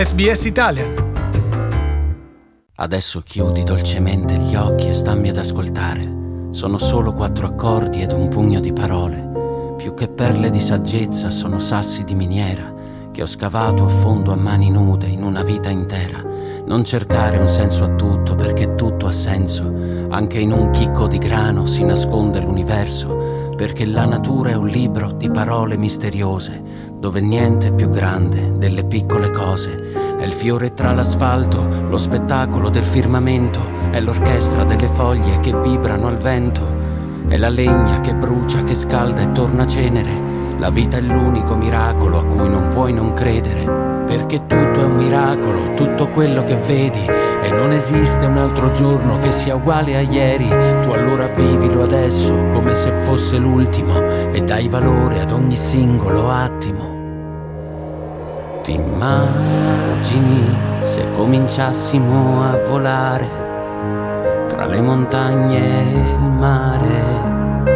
SBS Italian. Adesso chiudi dolcemente gli occhi e stammi ad ascoltare. Sono solo 4 accordi ed un pugno di parole. Più che perle di saggezza sono sassi di miniera che ho scavato a fondo a mani nude in una vita intera. Non cercare un senso a tutto, perché tutto ha senso. Anche in un chicco di grano si nasconde l'universo, perché la natura è un libro di parole misteriose, dove niente è più grande delle piccole cose. È il fiore tra l'asfalto, lo spettacolo del firmamento, è l'orchestra delle foglie che vibrano al vento, è la legna che brucia, che scalda e torna cenere. La vita è l'unico miracolo a cui non puoi non credere, perché tutto è un miracolo, tutto quello che vedi, e non esiste un altro giorno che sia uguale a ieri. Tu allora vivilo adesso come se fosse l'ultimo e dai valore ad ogni singolo attimo. Ti immagini se cominciassimo a volare tra le montagne e il mare?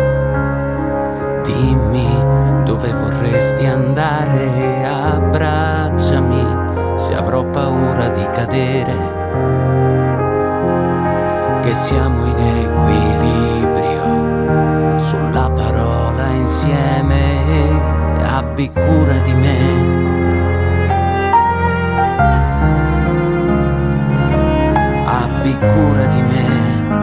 Dimmi dove vorresti andare, abbracciami se avrò paura di cadere, che siamo in equilibrio sulla parola insieme, abbi cura di me. Abbi cura di me.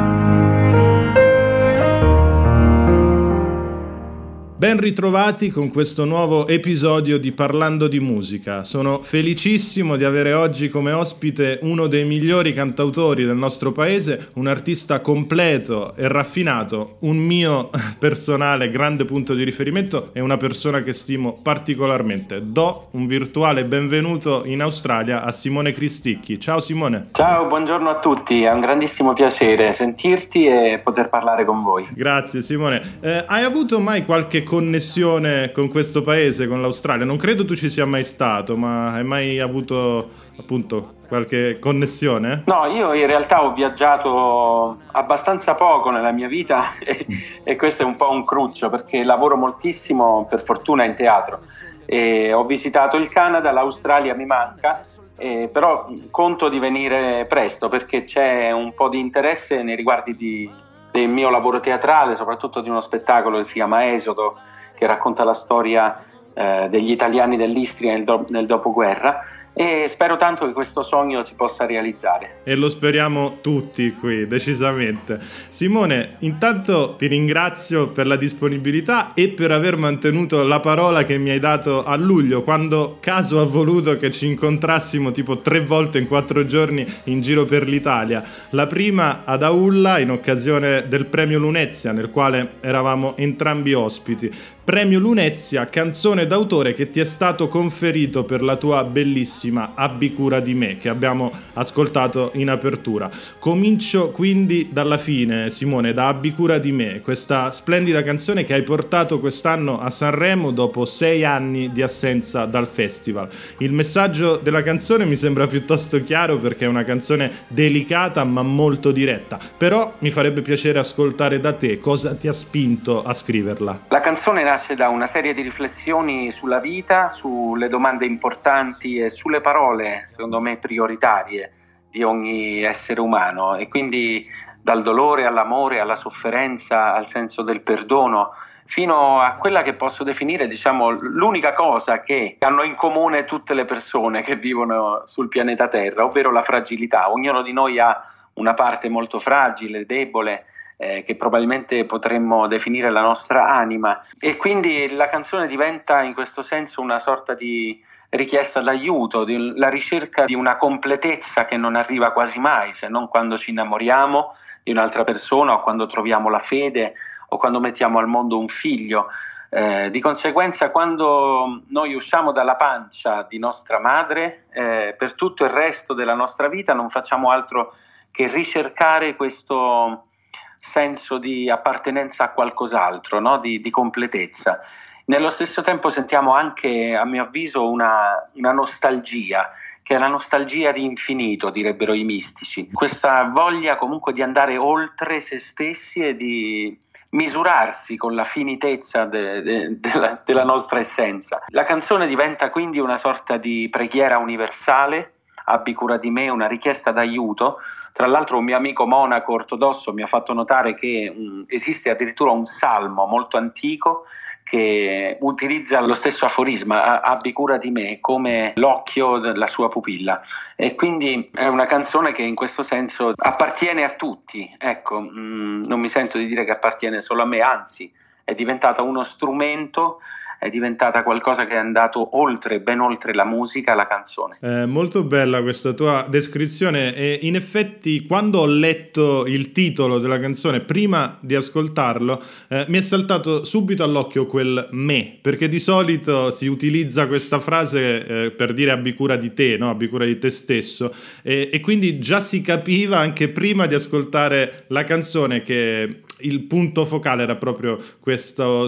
Ben ritrovati con questo nuovo episodio di Parlando di Musica. Sono felicissimo di avere oggi come ospite uno dei migliori cantautori del nostro paese, un artista completo e raffinato, un mio personale grande punto di riferimento e una persona che stimo particolarmente. Do un virtuale benvenuto in Australia a Simone Cristicchi. Ciao Simone. Ciao, buongiorno a tutti, è un grandissimo piacere sentirti e poter parlare con voi. Grazie Simone. Hai avuto mai qualche connessione con questo paese, con l'Australia? Non credo tu ci sia mai stato, ma hai mai avuto appunto qualche connessione? No, io in realtà ho viaggiato abbastanza poco nella mia vita e questo è un po' un cruccio, perché lavoro moltissimo, per fortuna, in teatro. E ho visitato il Canada, l'Australia mi manca, però conto di venire presto perché c'è un po' di interesse nei riguardi del mio lavoro teatrale, soprattutto di uno spettacolo che si chiama Esodo, che racconta la storia degli italiani dell'Istria nel dopoguerra, e spero tanto che questo sogno si possa realizzare. E lo speriamo tutti qui, decisamente. Simone, intanto ti ringrazio per la disponibilità e per aver mantenuto la parola che mi hai dato a luglio, quando caso ha voluto che ci incontrassimo tipo 3 volte in 4 giorni in giro per l'Italia. La prima ad Aulla in occasione del premio Lunezia, nel quale eravamo entrambi ospiti. Premio Lunezia, canzone d'autore che ti è stato conferito per la tua bellissima Abbi cura di me, che abbiamo ascoltato in apertura. Comincio quindi dalla fine, Simone, da Abbi cura di me, questa splendida canzone che hai portato quest'anno a Sanremo dopo 6 anni di assenza dal festival. Il messaggio della canzone mi sembra piuttosto chiaro, perché è una canzone delicata ma molto diretta, però mi farebbe piacere ascoltare da te cosa ti ha spinto a scriverla. La canzone nasce da una serie di riflessioni sulla vita, sulle domande importanti e sulle parole, secondo me, prioritarie di ogni essere umano, e quindi dal dolore all'amore, alla sofferenza, al senso del perdono, fino a quella che posso definire, diciamo, l'unica cosa che hanno in comune tutte le persone che vivono sul pianeta Terra, ovvero la fragilità. Ognuno di noi ha una parte molto fragile, debole, che probabilmente potremmo definire la nostra anima, e quindi la canzone diventa in questo senso una sorta di richiesta d'aiuto, la ricerca di una completezza che non arriva quasi mai, se non quando ci innamoriamo di un'altra persona, o quando troviamo la fede, o quando mettiamo al mondo un figlio. Di conseguenza, quando noi usciamo dalla pancia di nostra madre, per tutto il resto della nostra vita non facciamo altro che ricercare questo senso di appartenenza a qualcos'altro, no? di completezza. Nello stesso tempo sentiamo anche, a mio avviso, una nostalgia, che è la nostalgia di infinito, direbbero i mistici. Questa voglia comunque di andare oltre se stessi e di misurarsi con la finitezza della nostra essenza. La canzone diventa quindi una sorta di preghiera universale, Abbi cura di me, una richiesta d'aiuto. Tra l'altro un mio amico monaco ortodosso mi ha fatto notare che esiste addirittura un salmo molto antico che utilizza lo stesso aforisma, abbi cura di me, come l'occhio della sua pupilla, e quindi è una canzone che in questo senso appartiene a tutti, ecco, non mi sento di dire che appartiene solo a me, anzi è diventata uno strumento, è diventata qualcosa che è andato oltre, ben oltre la musica, la canzone. Molto bella questa tua descrizione, e in effetti quando ho letto il titolo della canzone prima di ascoltarlo mi è saltato subito all'occhio quel me, perché di solito si utilizza questa frase per dire abbi cura di te, no? Abbi cura di te stesso, e quindi già si capiva anche prima di ascoltare la canzone che il punto focale era proprio questo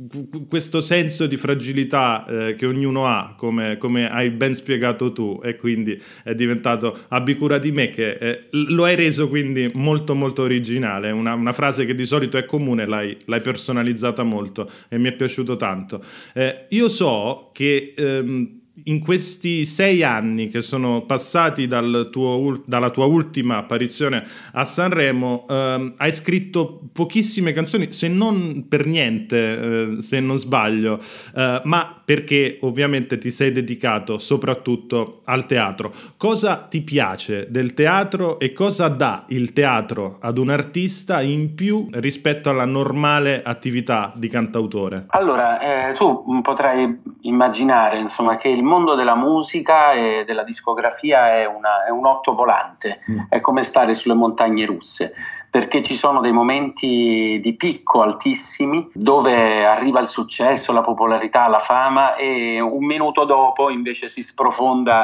senso di fragilità che ognuno ha, come hai ben spiegato tu, e quindi è diventato abbi cura di me, che lo hai reso quindi molto molto originale, una frase che di solito è comune, l'hai personalizzata molto e mi è piaciuto tanto. Io so che in questi 6 anni che sono passati dalla tua ultima apparizione a Sanremo, hai scritto pochissime canzoni, se non per niente, se non sbaglio, ma perché ovviamente ti sei dedicato soprattutto al teatro. Cosa ti piace del teatro e cosa dà il teatro ad un artista in più rispetto alla normale attività di cantautore? Allora, tu potrai immaginare, insomma, che il mondo della musica e della discografia è un ottovolante, è come stare sulle montagne russe, perché ci sono dei momenti di picco altissimi dove arriva il successo, la popolarità, la fama, e un minuto dopo invece si sprofonda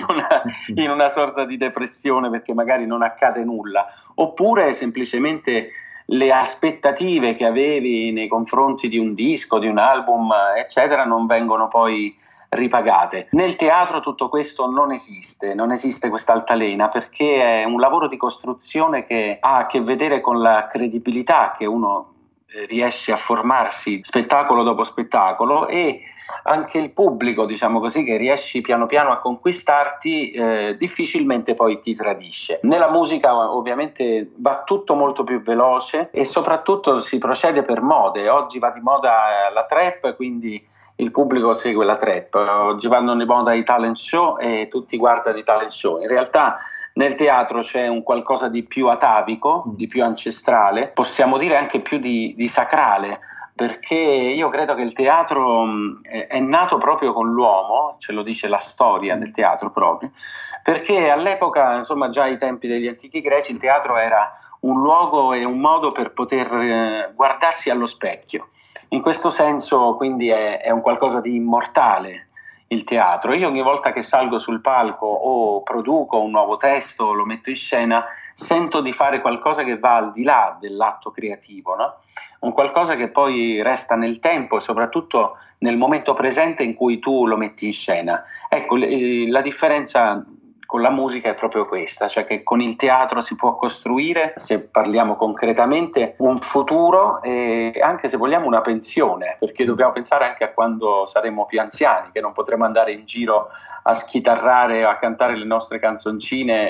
in una sorta di depressione perché magari non accade nulla, oppure semplicemente le aspettative che avevi nei confronti di un disco, di un album, eccetera, non vengono poi ripagate. Nel teatro tutto questo non esiste questa altalena, perché è un lavoro di costruzione che ha a che vedere con la credibilità che uno riesce a formarsi spettacolo dopo spettacolo, e anche il pubblico, diciamo così, che riesci piano piano a conquistarti, difficilmente poi ti tradisce. Nella musica ovviamente va tutto molto più veloce e soprattutto si procede per mode. Oggi va di moda la trap, quindi il pubblico segue la trap. Oggi vanno di moda i talent show e tutti guardano i talent show. In realtà nel teatro c'è un qualcosa di più atavico, di più ancestrale, possiamo dire anche più di sacrale, perché io credo che il teatro è nato proprio con l'uomo, ce lo dice la storia del teatro proprio, perché all'epoca, insomma già ai tempi degli antichi greci, il teatro era un luogo e un modo per poter guardarsi allo specchio. In questo senso quindi è un qualcosa di immortale il teatro. Io ogni volta che salgo sul palco o produco un nuovo testo, lo metto in scena, sento di fare qualcosa che va al di là dell'atto creativo, no? Un qualcosa che poi resta nel tempo e soprattutto nel momento presente in cui tu lo metti in scena. Ecco, la differenza con la musica è proprio questa, cioè che con il teatro si può costruire, se parliamo concretamente, un futuro e anche, se vogliamo, una pensione, perché dobbiamo pensare anche a quando saremo più anziani, che non potremo andare in giro a schitarrare o a cantare le nostre canzoncine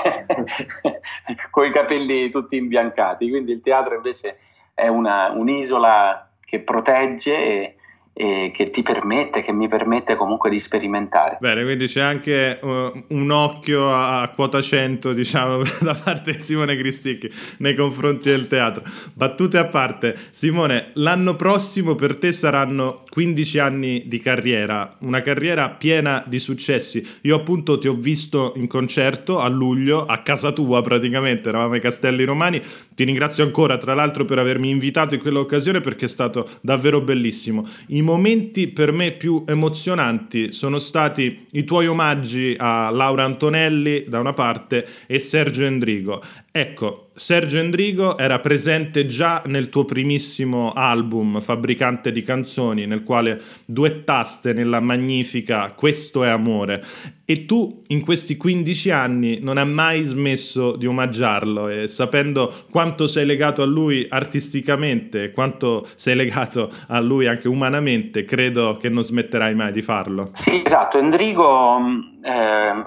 con i capelli tutti imbiancati. Quindi il teatro invece è un'isola che protegge e che mi permette comunque di sperimentare. Bene, quindi c'è anche un occhio a quota 100, diciamo, da parte di Simone Cristicchi nei confronti del teatro. Battute a parte, Simone, l'anno prossimo per te saranno 15 anni di carriera, una carriera piena di successi. Io appunto ti ho visto in concerto a luglio, a casa tua praticamente, eravamo ai Castelli Romani. Ti ringrazio ancora, tra l'altro, per avermi invitato in quell'occasione, perché è stato davvero bellissimo. I momenti per me più emozionanti sono stati i tuoi omaggi a Laura Antonelli da una parte e Sergio Endrigo. Ecco, Sergio Endrigo era presente già nel tuo primissimo album Fabbricante di canzoni, nel quale duettaste nella magnifica Questo è amore, e tu in questi 15 anni non hai mai smesso di omaggiarlo, e sapendo quanto sei legato a lui artisticamente e quanto sei legato a lui anche umanamente, credo che non smetterai mai di farlo. Sì, esatto, Endrigo è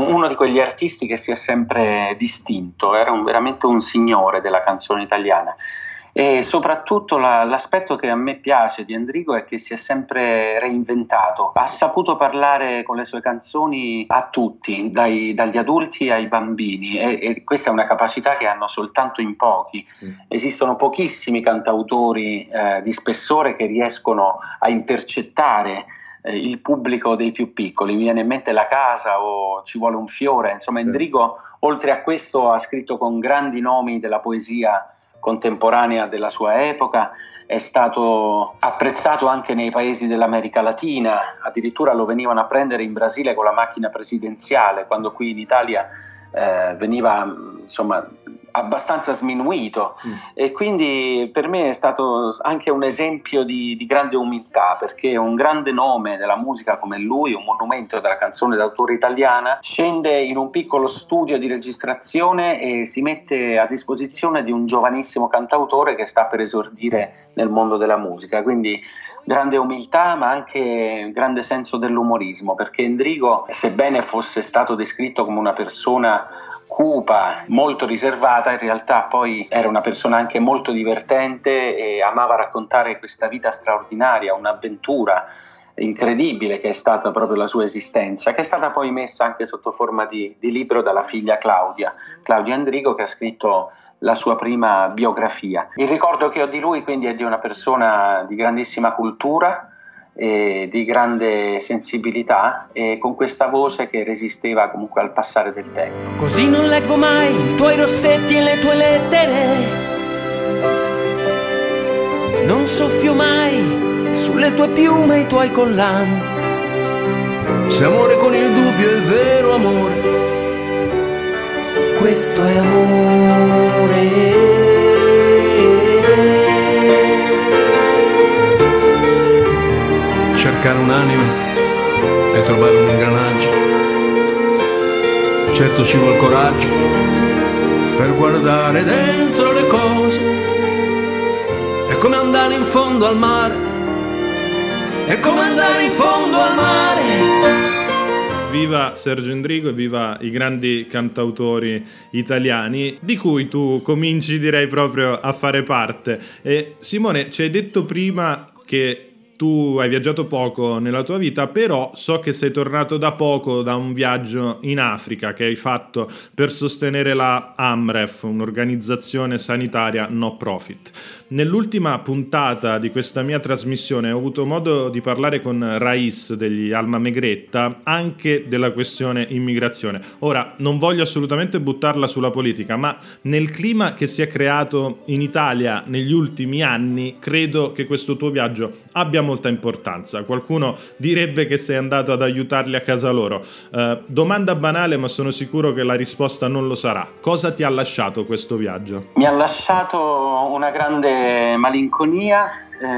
uno di quegli artisti che si è sempre distinto, era veramente un signore della canzone italiana. E soprattutto l'aspetto che a me piace di Endrigo è che si è sempre reinventato, ha saputo parlare con le sue canzoni a tutti, dagli adulti ai bambini, e questa è una capacità che hanno soltanto in pochi. Esistono pochissimi cantautori di spessore che riescono a intercettare il pubblico dei più piccoli. Mi viene in mente La Casa o Ci vuole un fiore, insomma Endrigo oltre a questo ha scritto con grandi nomi della poesia contemporanea della sua epoca, è stato apprezzato anche nei paesi dell'America Latina, addirittura lo venivano a prendere in Brasile con la macchina presidenziale, quando qui in Italia veniva insomma abbastanza sminuito, e quindi per me è stato anche un esempio di grande umiltà, perché un grande nome della musica come lui, un monumento della canzone d'autore italiana, scende in un piccolo studio di registrazione e si mette a disposizione di un giovanissimo cantautore che sta per esordire nel mondo della musica. Quindi grande umiltà, ma anche grande senso dell'umorismo, perché Endrigo, sebbene fosse stato descritto come una persona cupa, molto riservata, in realtà poi era una persona anche molto divertente e amava raccontare questa vita straordinaria, un'avventura incredibile che è stata proprio la sua esistenza, che è stata poi messa anche sotto forma di libro dalla figlia Claudia Endrigo, che ha scritto la sua prima biografia. Il ricordo che ho di lui quindi è di una persona di grandissima cultura e di grande sensibilità, e con questa voce che resisteva comunque al passare del tempo. Così non leggo mai i tuoi rossetti e le tue lettere, non soffio mai sulle tue piume e i tuoi collan. Se amore con il dubbio è vero amore, questo è amore. Cercare un'anima e trovare un ingranaggio, certo ci vuol coraggio per guardare dentro le cose. È come andare in fondo al mare, è come andare in fondo al mare. Viva Sergio Endrigo e viva i grandi cantautori italiani di cui tu cominci, direi, proprio a fare parte. E Simone, ci hai detto prima che tu hai viaggiato poco nella tua vita, però so che sei tornato da poco da un viaggio in Africa che hai fatto per sostenere la AMREF, un'organizzazione sanitaria no profit. Nell'ultima puntata di questa mia trasmissione ho avuto modo di parlare con Rais degli Alma Megretta anche della questione immigrazione. Ora, non voglio assolutamente buttarla sulla politica, ma nel clima che si è creato in Italia negli ultimi anni, credo che questo tuo viaggio abbia molta importanza. Qualcuno direbbe che sei andato ad aiutarli a casa loro. Domanda banale, ma sono sicuro che la risposta non lo sarà. Cosa ti ha lasciato questo viaggio? Mi ha lasciato una grande malinconia,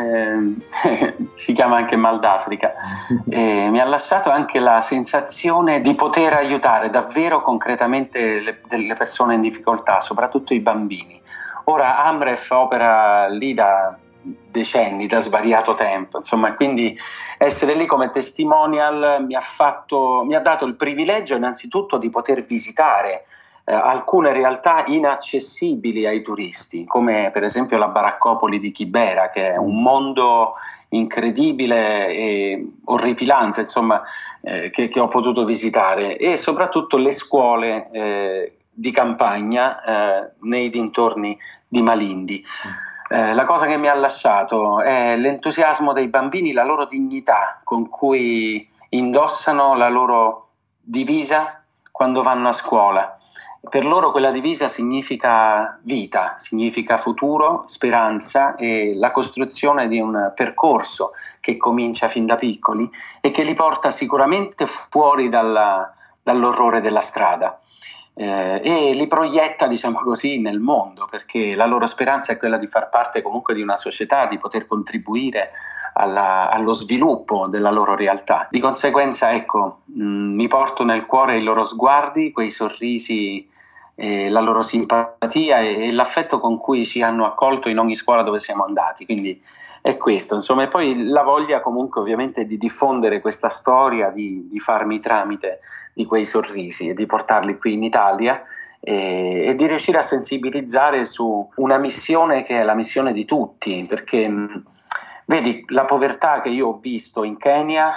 si chiama anche mal d'Africa, mi ha lasciato anche la sensazione di poter aiutare davvero concretamente le persone in difficoltà, soprattutto i bambini. Ora Amref opera lì da decenni, da svariato tempo, insomma, quindi essere lì come testimonial mi ha dato il privilegio innanzitutto di poter visitare alcune realtà inaccessibili ai turisti, come per esempio la baraccopoli di Kibera, che è un mondo incredibile e orripilante, insomma, che ho potuto visitare, e soprattutto le scuole di campagna nei dintorni di Malindi. La cosa che mi ha lasciato è l'entusiasmo dei bambini, la loro dignità con cui indossano la loro divisa quando vanno a scuola. Per loro quella divisa significa vita, significa futuro, speranza e la costruzione di un percorso che comincia fin da piccoli e che li porta sicuramente fuori dall'orrore della strada. E li proietta, diciamo così, nel mondo, perché la loro speranza è quella di far parte comunque di una società, di poter contribuire allo sviluppo della loro realtà. Di conseguenza, ecco, mi porto nel cuore i loro sguardi, quei sorrisi, la loro simpatia e l'affetto con cui ci hanno accolto in ogni scuola dove siamo andati. Quindi è questo, insomma, e poi la voglia comunque ovviamente di diffondere questa storia, di farmi tramite di quei sorrisi e di portarli qui in Italia e di riuscire a sensibilizzare su una missione che è la missione di tutti, perché vedi, la povertà che io ho visto in Kenya,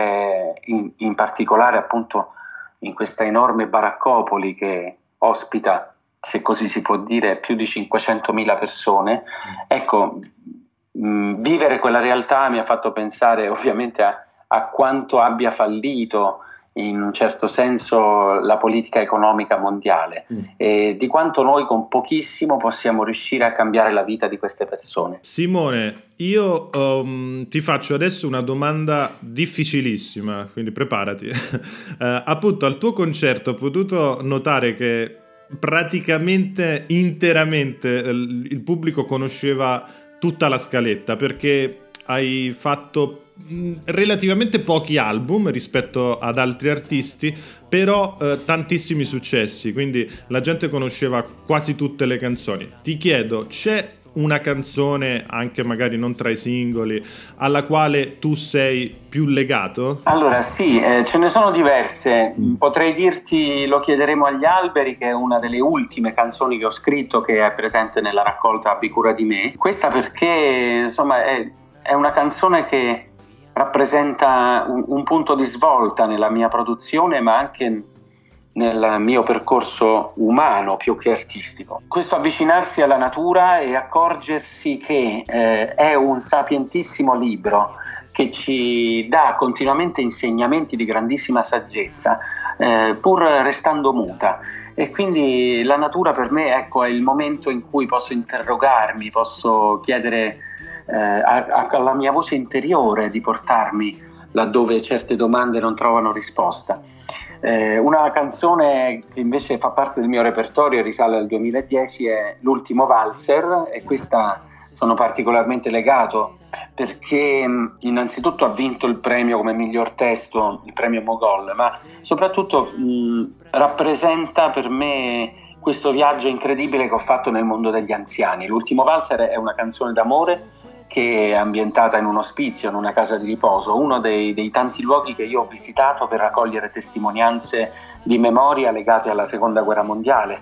in particolare appunto in questa enorme baraccopoli che ospita, se così si può dire, più di 500.000 persone, ecco, vivere quella realtà mi ha fatto pensare ovviamente a quanto abbia fallito in un certo senso la politica economica mondiale e di quanto noi con pochissimo possiamo riuscire a cambiare la vita di queste persone. Simone, io ti faccio adesso una domanda difficilissima, quindi preparati. Appunto, al tuo concerto ho potuto notare che praticamente interamente il pubblico conosceva tutta la scaletta, perché hai fatto relativamente pochi album rispetto ad altri artisti, però tantissimi successi, quindi la gente conosceva quasi tutte le canzoni. Ti chiedo, c'è una canzone, anche magari non tra i singoli, alla quale tu sei più legato? Allora sì, ce ne sono diverse. Potrei dirti Lo chiederemo agli alberi, che è una delle ultime canzoni che ho scritto, che è presente nella raccolta Abbi cura di me. Questa perché insomma è una canzone che rappresenta un punto di svolta nella mia produzione, ma anche nel mio percorso umano più che artistico. Questo avvicinarsi alla natura e accorgersi che è un sapientissimo libro che ci dà continuamente insegnamenti di grandissima saggezza, pur restando muta. E quindi la natura per me, ecco, è il momento in cui posso interrogarmi, posso chiedere alla mia voce interiore di portarmi laddove certe domande non trovano risposta. Una canzone che invece fa parte del mio repertorio, risale al 2010, è L'ultimo valzer, e questa sono particolarmente legato perché innanzitutto ha vinto il premio come miglior testo, il premio Mogol, ma soprattutto rappresenta per me questo viaggio incredibile che ho fatto nel mondo degli anziani. L'ultimo valzer è una canzone d'amore che è ambientata in un ospizio, in una casa di riposo, uno dei tanti luoghi che io ho visitato per raccogliere testimonianze di memoria legate alla Seconda Guerra Mondiale.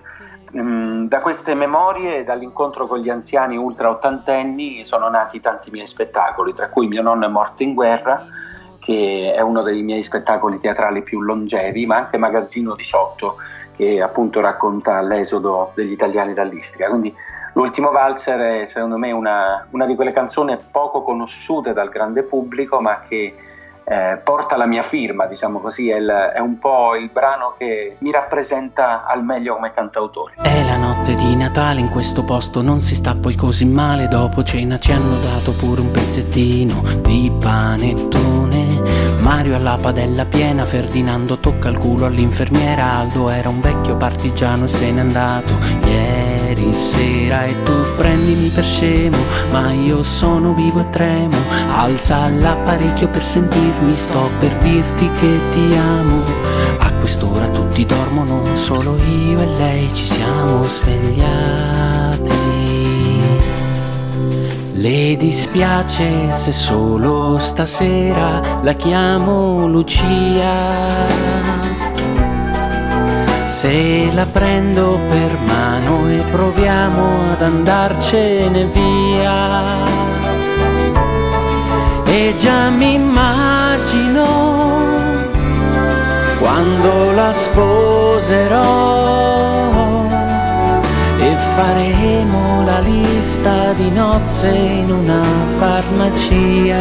Da queste memorie, dall'incontro con gli anziani ultra ottantenni, sono nati tanti miei spettacoli, tra cui Mio nonno è morto in guerra, che è uno dei miei spettacoli teatrali più longevi, ma anche Magazzino 18, che appunto racconta l'esodo degli italiani dall'Istria. Quindi L'ultimo valzer è secondo me una di quelle canzoni poco conosciute dal grande pubblico, ma che porta la mia firma, diciamo così, è un po' il brano che mi rappresenta al meglio come cantautore. È la notte di Natale, in questo posto non si sta poi così male, dopo cena ci hanno dato pure un pezzettino di panettone. Mario alla padella piena, Ferdinando tocca il culo all'infermiera, Aldo era un vecchio partigiano e se n'è andato ieri sera. E tu prendimi per scemo, ma io sono vivo e tremo, alza l'apparecchio per sentirmi, sto per dirti che ti amo. A quest'ora tutti dormono, solo io e lei ci siamo svegliati. Le dispiace se solo stasera la chiamo Lucia, se la prendo per mano e proviamo ad andarcene via. E già mi immagino quando la sposerò e faremo la lista di nozze in una farmacia.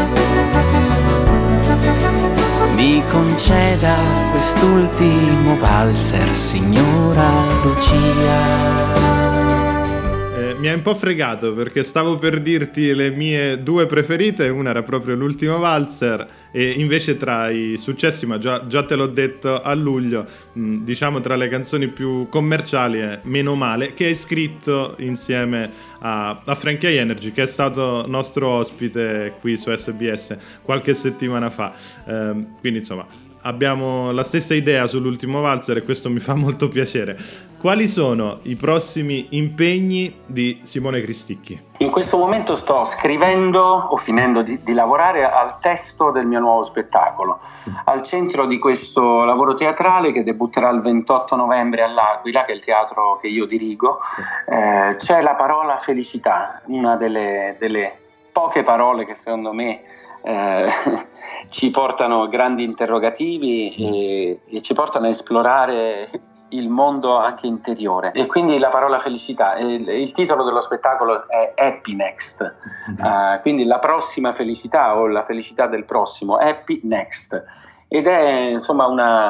Mi conceda quest'ultimo valzer, signora Lucia. Mi hai un po' fregato perché stavo per dirti le mie due preferite, una era proprio L'ultimo valzer, e invece tra i successi, ma già te l'ho detto a luglio, diciamo tra le canzoni più commerciali è Meno male, che hai scritto insieme a Frankie Energy, che è stato nostro ospite qui su SBS qualche settimana fa. Quindi insomma, abbiamo la stessa idea sull'ultimo valzer e questo mi fa molto piacere. Quali sono i prossimi impegni di Simone Cristicchi? In questo momento sto scrivendo o finendo di lavorare al testo del mio nuovo spettacolo. Al centro di questo lavoro teatrale, che debutterà il 28 novembre all'Aquila, che è il teatro che io dirigo, c'è la parola felicità, una delle poche parole che secondo me ci portano grandi interrogativi e ci portano a esplorare il mondo anche interiore. E quindi la parola felicità, il titolo dello spettacolo è Happy Next, quindi la prossima felicità o la felicità del prossimo, Happy Next, ed è insomma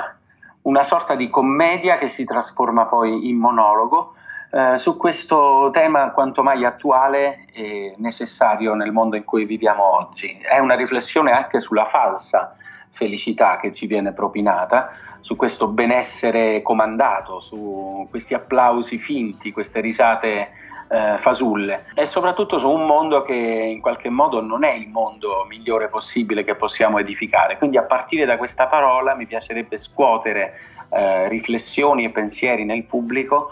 una sorta di commedia che si trasforma poi in monologo su questo tema quanto mai attuale e necessario nel mondo in cui viviamo oggi. È una riflessione anche sulla falsa felicità che ci viene propinata, su questo benessere comandato, su questi applausi finti, queste risate fasulle, e soprattutto su un mondo che in qualche modo non è il mondo migliore possibile che possiamo edificare. Quindi a partire da questa parola mi piacerebbe scuotere riflessioni e pensieri nel pubblico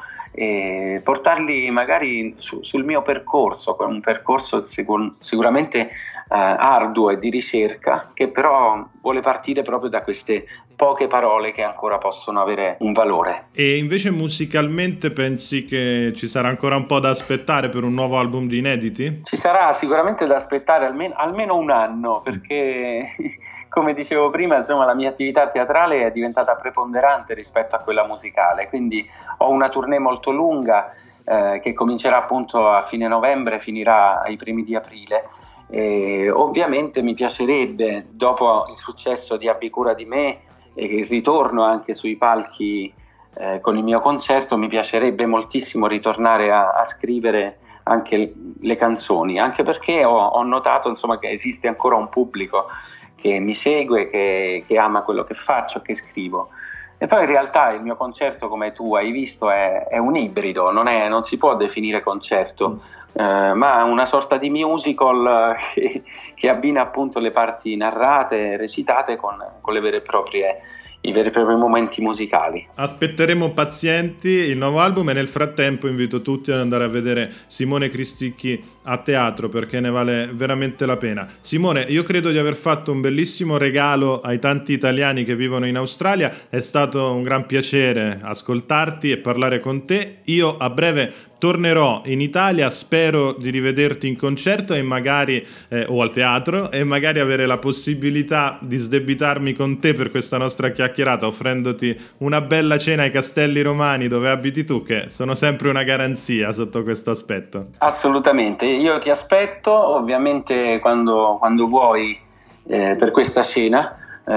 e portarli magari sul mio percorso, un percorso sicuramente arduo e di ricerca, che però vuole partire proprio da queste poche parole che ancora possono avere un valore. E invece musicalmente pensi che ci sarà ancora un po' da aspettare per un nuovo album di inediti? Ci sarà sicuramente da aspettare almeno un anno, perché come dicevo prima, insomma, la mia attività teatrale è diventata preponderante rispetto a quella musicale, quindi ho una tournée molto lunga che comincerà appunto a fine novembre e finirà ai primi di aprile. E ovviamente mi piacerebbe, dopo il successo di Abbi cura di me e il ritorno anche sui palchi con il mio concerto, mi piacerebbe moltissimo ritornare a scrivere anche le canzoni, anche perché ho notato insomma che esiste ancora un pubblico che mi segue, che ama quello che faccio, che scrivo. E poi in realtà il mio concerto, come tu hai visto, è un ibrido, non si può definire concerto, ma una sorta di musical che abbina appunto le parti narrate, recitate con i veri e propri momenti musicali. Aspetteremo pazienti il nuovo album e nel frattempo invito tutti ad andare a vedere Simone Cristicchi a teatro, perché ne vale veramente la pena. Simone, io credo di aver fatto un bellissimo regalo ai tanti italiani che vivono in Australia, è stato un gran piacere ascoltarti e parlare con te. Io a breve tornerò in Italia, spero di rivederti in concerto e magari o al teatro, e magari avere la possibilità di sdebitarmi con te per questa nostra chiacchierata, offrendoti una bella cena ai Castelli Romani dove abiti tu, che sono sempre una garanzia sotto questo aspetto. Assolutamente, io ti aspetto ovviamente quando vuoi per questa cena,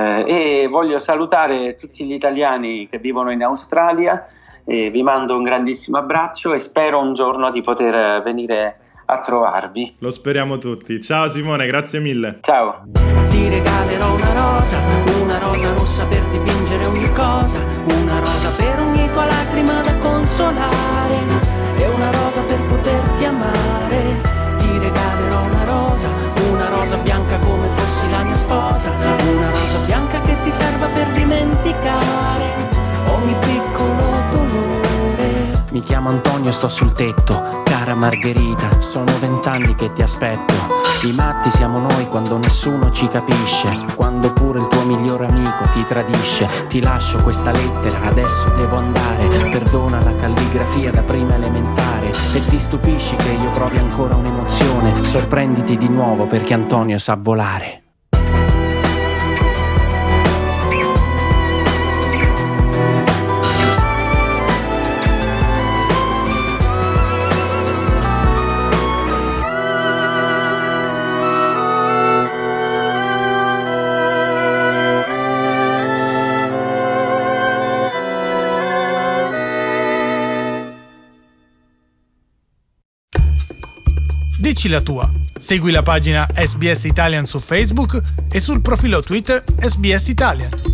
e voglio salutare tutti gli italiani che vivono in Australia. Vi mando un grandissimo abbraccio e spero un giorno di poter venire a trovarvi. Lo speriamo tutti. Ciao Simone, grazie mille. Ciao. Ti regalerò una rosa rossa per dipingere ogni cosa, una rosa per ogni tua lacrima da consolare e una rosa per poterti amare. Ti regalerò una rosa bianca come fossi la mia sposa, una rosa bianca che ti serva per dimenticare ogni piccolo dolore. Mi chiamo Antonio e sto sul tetto, cara Margherita, sono 20 anni che ti aspetto. I matti siamo noi quando nessuno ci capisce, quando pure il tuo miglior amico ti tradisce. Ti lascio questa lettera, adesso devo andare, perdona la calligrafia da prima elementare e ti stupisci che io provi ancora un'emozione. Sorprenditi di nuovo perché Antonio sa volare. Dici la tua. Segui la pagina SBS Italian su Facebook e sul profilo Twitter SBS Italian.